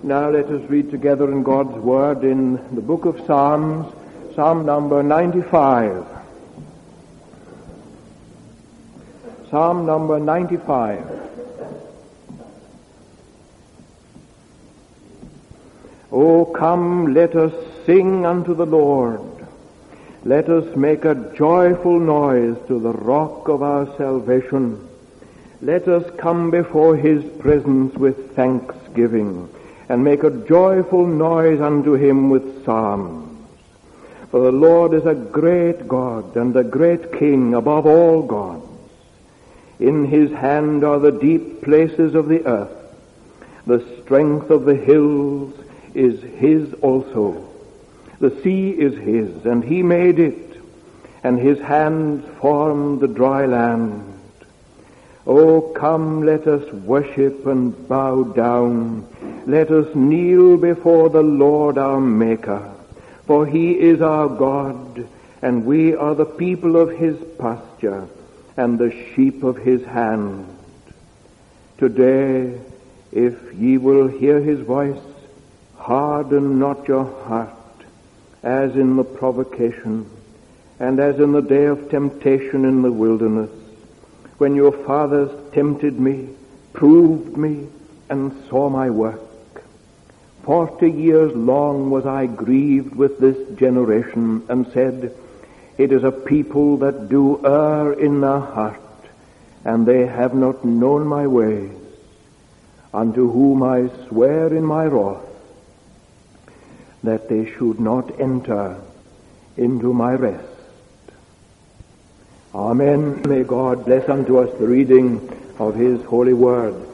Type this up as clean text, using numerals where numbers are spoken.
Now let us read together in God's Word in the book of Psalms, Psalm number 95. Psalm number 95. O come, let us sing unto the Lord. Let us make a joyful noise to the rock of our salvation. Let us come before his presence with thanksgiving, and make a joyful noise unto him with psalms. For the Lord is a great God and a great King above all gods. In his hand are the deep places of the earth. The strength of the hills is his also. The sea is his, and he made it, and his hands formed the dry land. O come, let us worship and bow down. Let us kneel before the Lord our Maker. For he is our God, and we are the people of his pasture, and the sheep of his hand. Today, if ye will hear his voice, harden not your heart, as in the provocation, and as in the day of temptation in the wilderness, when your fathers tempted me, proved me, and saw my work. 40 years long was I grieved with this generation, and said, It is a people that do err in their heart, and they have not known my ways, unto whom I swear in my wrath, that they should not enter into my rest. Amen. May God bless unto us the reading of his holy word.